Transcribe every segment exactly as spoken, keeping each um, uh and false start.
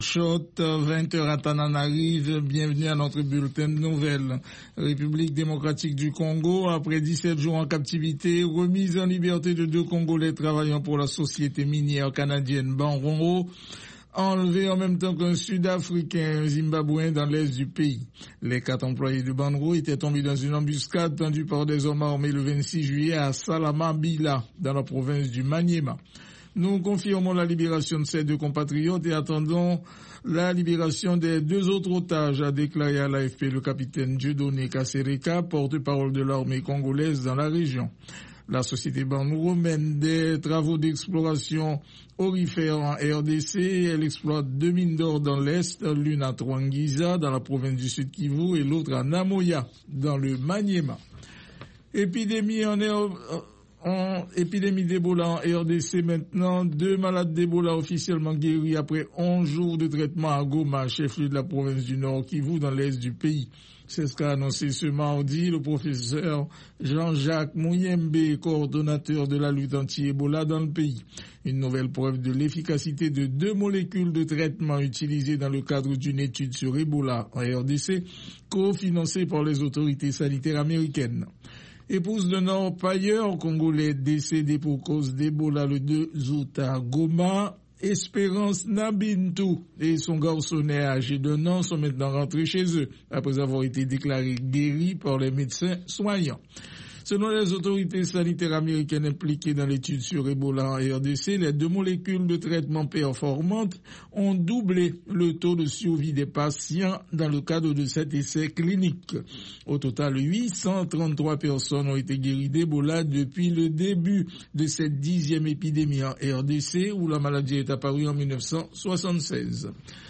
Shot, vingt heures à Tananarive, bienvenue à notre bulletin de nouvelles. République démocratique du Congo, après dix-sept jours en captivité, remise en liberté de deux Congolais travaillant pour la société minière canadienne Banrongo, enlevé en même temps qu'un Sud-Africain, un Zimbabwéen dans l'est du pays. Les quatre employés de Banro étaient tombés dans une embuscade tendue par des hommes armés le vingt-six juillet à Salamabila, dans la province du Maniema. Nous confirmons la libération de ces deux compatriotes et attendons la libération des deux autres otages, a déclaré à l'A F P le capitaine Dieudonné Kasereka, porte-parole de l'armée congolaise dans la région. La société Banro mène des travaux d'exploration aurifère en R D C. Elle exploite deux mines d'or dans l'Est, l'une à Twangiza, dans la province du Sud Kivu, et l'autre à Namoya, dans le Maniema. Épidémie en R... En épidémie d'Ebola en R D C maintenant, deux malades d'Ebola officiellement guéris après onze jours de traitement à Goma, chef-lieu de la province du Nord Kivu, dans l'est du pays. C'est ce qu'a annoncé ce mardi le professeur Jean-Jacques Mouyembe, coordonnateur de la lutte anti-Ebola dans le pays. Une nouvelle preuve de l'efficacité de deux molécules de traitement utilisées dans le cadre d'une étude sur Ebola en R D C, cofinancée par les autorités sanitaires américaines. Épouse d'un orpailleur congolais décédé pour cause d'Ebola le deux août à Goma, Espérance Nabintou et son garçonnet âgé d'un an sont maintenant rentrés chez eux après avoir été déclarés guéris par les médecins soignants. Selon les autorités sanitaires américaines impliquées dans l'étude sur Ebola en R D C, les deux molécules de traitement performantes ont doublé le taux de survie des patients dans le cadre de cet essai clinique. Au total, huit cent trente-trois personnes ont été guéries d'Ebola depuis le début de cette dixième épidémie en R D C où la maladie est apparue en mille neuf cent soixante-seize.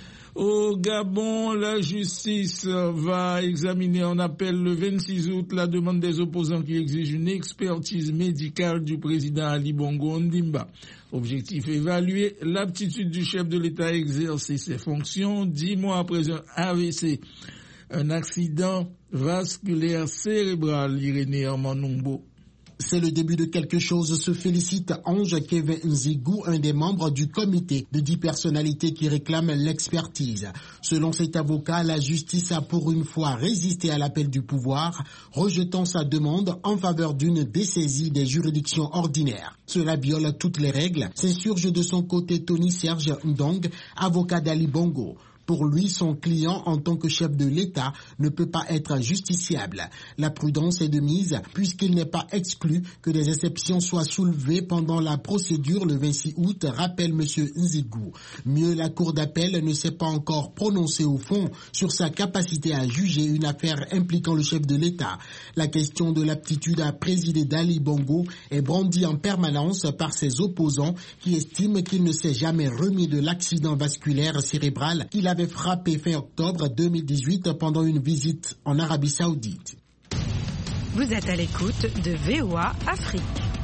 Au Gabon, la justice va examiner en appel le vingt-six août la demande des opposants qui exigent une expertise médicale du président Ali Bongo Ondimba. Objectif, évaluer l'aptitude du chef de l'État à exercer ses fonctions dix mois après un A V C, un accident vasculaire cérébral, Irénée Armand-Numbo. C'est le début de quelque chose, se félicite Ange Kevin Nzigou, un des membres du comité de dix personnalités qui réclament l'expertise. Selon cet avocat, la justice a pour une fois résisté à l'appel du pouvoir, rejetant sa demande en faveur d'une dessaisie des juridictions ordinaires. Cela viole toutes les règles, s'insurge de son côté Tony Serge Ndong, avocat d'Ali Bongo. Pour lui, son client, en tant que chef de l'État, ne peut pas être justiciable. La prudence est de mise, puisqu'il n'est pas exclu que des exceptions soient soulevées pendant la procédure le vingt-six août, rappelle M. Nzigou. Mieux, la Cour d'appel ne s'est pas encore prononcée au fond sur sa capacité à juger une affaire impliquant le chef de l'État. La question de l'aptitude à présider d'Ali Bongo est brandie en permanence par ses opposants qui estiment qu'il ne s'est jamais remis de l'accident vasculaire cérébral qu'il a avait frappé fin octobre deux mille dix-huit pendant une visite en Arabie Saoudite. Vous êtes à l'écoute de V O A Afrique.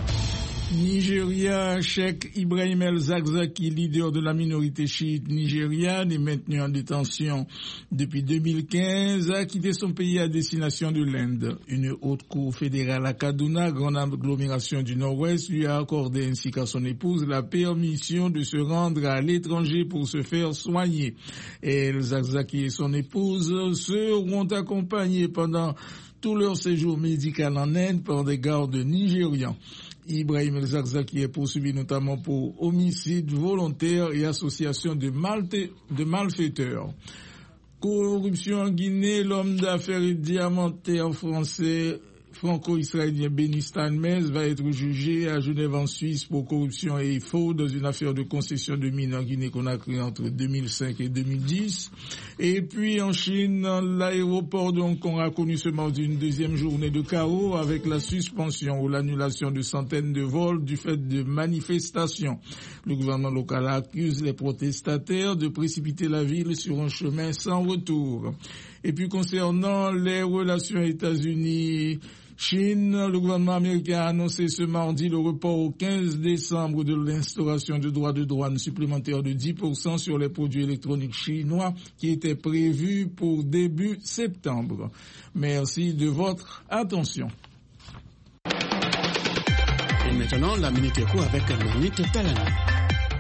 Nigeria, Cheikh Ibrahim El-Zakzaki, leader de la minorité chiite nigériane et maintenu en détention depuis deux mille quinze, a quitté son pays à destination de l'Inde. Une haute cour fédérale à Kaduna, grande agglomération du Nord-Ouest, lui a accordé ainsi qu'à son épouse la permission de se rendre à l'étranger pour se faire soigner. El-Zakzaki et son épouse seront accompagnés pendant tout leur séjour médical en Inde par des gardes nigérians. Ibrahim El-Zakzaki est poursuivi notamment pour homicide volontaire et association de, malte- de malfaiteurs. Corruption en Guinée, l'homme d'affaires et diamantaire français franco-israélien Benny Steinmetz va être jugé à Genève en Suisse pour corruption et fraude dans une affaire de concession de mines en Guinée-Conakry entre deux mille cinq et deux mille dix. Et puis en Chine, l'aéroport de Hong Kong a connu ce mardi une deuxième journée de chaos avec la suspension ou l'annulation de centaines de vols du fait de manifestations. Le gouvernement local accuse les protestataires de précipiter la ville sur un chemin sans retour. Et puis concernant les relations États-Unis Chine, le gouvernement américain a annoncé ce mardi le report au quinze décembre de l'instauration de droits de douane supplémentaires de dix pour cent sur les produits électroniques chinois qui était prévu pour début septembre. Merci de votre attention. Et maintenant, la Minute Éco avec Manit Talana.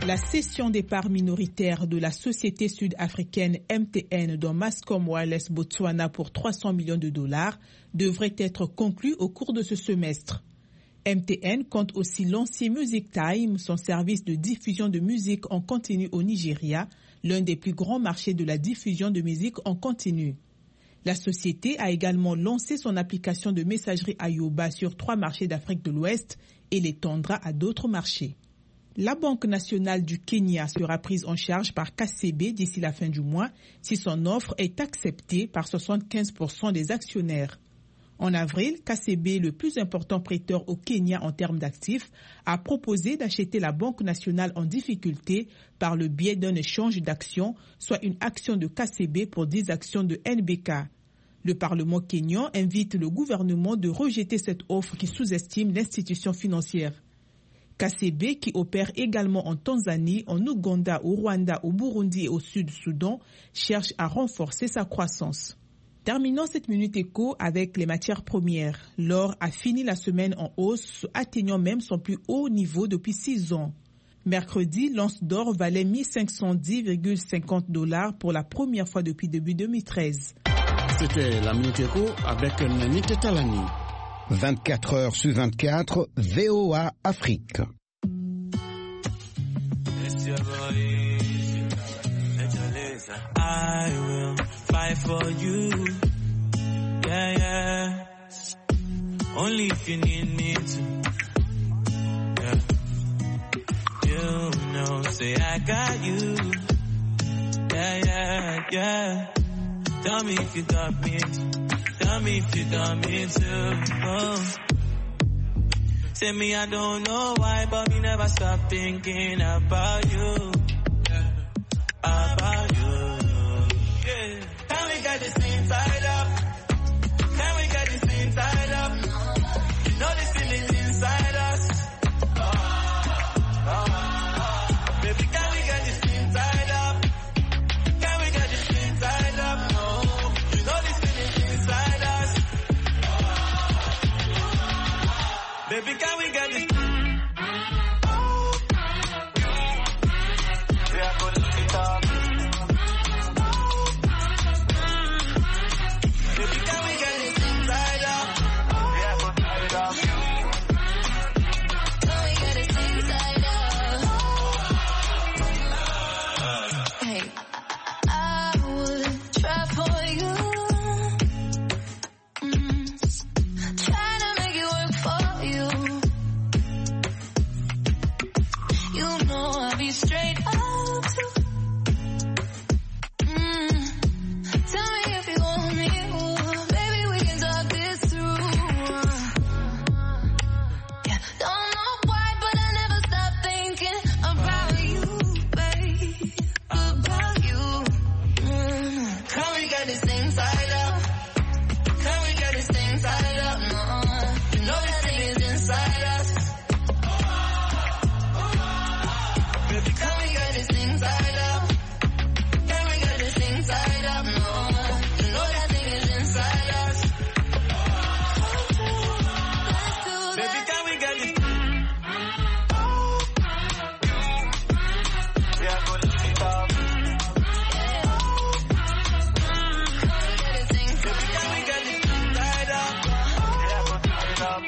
La cession des parts minoritaires de la société sud-africaine M T N dans Mascom Wireless Botswana pour trois cents millions de dollars devrait être conclue au cours de ce semestre. M T N compte aussi lancer Music Time, son service de diffusion de musique en continu au Nigeria, l'un des plus grands marchés de la diffusion de musique en continu. La société a également lancé son application de messagerie Ayoba sur trois marchés d'Afrique de l'Ouest et l'étendra à d'autres marchés. La Banque nationale du Kenya sera prise en charge par K C B d'ici la fin du mois si son offre est acceptée par soixante-quinze pour cent des actionnaires. En avril, K C B, le plus important prêteur au Kenya en termes d'actifs, a proposé d'acheter la Banque nationale en difficulté par le biais d'un échange d'actions, soit une action de K C B pour dix actions de N B K. Le Parlement kényan invite le gouvernement de rejeter cette offre qui sous-estime l'institution financière. K C B, qui opère également en Tanzanie, en Ouganda, au Rwanda, au Burundi et au Sud-Soudan, cherche à renforcer sa croissance. Terminons cette Minute Éco avec les matières premières. L'or a fini la semaine en hausse, atteignant même son plus haut niveau depuis six ans. Mercredi, l'once d'or valait mille cinq cent dix virgule cinquante dollars pour la première fois depuis début deux mille treize. C'était la Minute Éco avec Nanite Talani. vingt-quatre heures sur vingt-quatre, V O A Afrique. I will fight for you, yeah, yeah, only if you need me to, yeah, you know, say I got you, yeah, yeah, yeah, tell me if you got me too. Tell me if you got me too. Oh. Say me, I don't know why, but me never stop thinking about you. Yeah. About you. Yeah. Can we get this thing tied up? Can we get this thing tied up? You know this feeling inside us. Oh. Oh. Baby, can we get this thing tied up? Can we get this thing tied up? No. You know this feeling inside us. Baby, can we get this? Oh. We are going to lift it up. Baby, can we get this thing tied up? We are going to tie it up. Can we get this thing tied up? Hey, I would try for you. Mm. Try to make it work for you. You know I'll be straight up too. Mm. Tell me if you want me, ooh. Baby, we can talk this through. Yeah, don't know why, but I never stop thinking about you, babe. About you. Mm. Can we get this thing tied up? Can we get this thing tied up? No, you know this thing is inside us. Baby, can we get this thing tied up? Can we get this thing tied up? No, you know that thing is inside us. Baby, can we get this? We are going to lift it up. Baby, can we get this thing tied up? We are going to tie it up.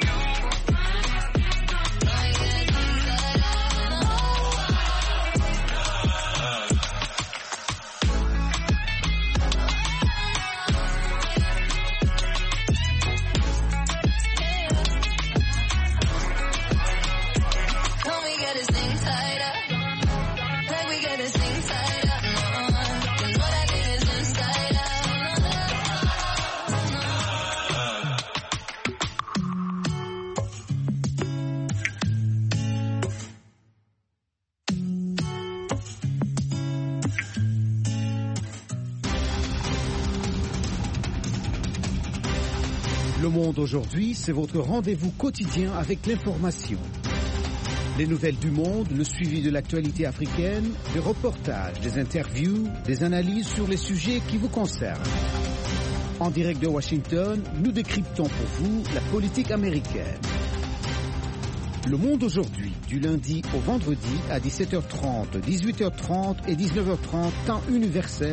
Can we get this thing tied up? Like we get this thing tied up? No, you know that thing is inside us. Le Monde aujourd'hui, c'est votre rendez-vous quotidien avec l'information. Les nouvelles du monde, le suivi de l'actualité africaine, des reportages, des interviews, des analyses sur les sujets qui vous concernent. En direct de Washington, nous décryptons pour vous la politique américaine. Le Monde aujourd'hui, du lundi au vendredi à dix-sept heures trente, dix-huit heures trente et dix-neuf heures trente, temps universel.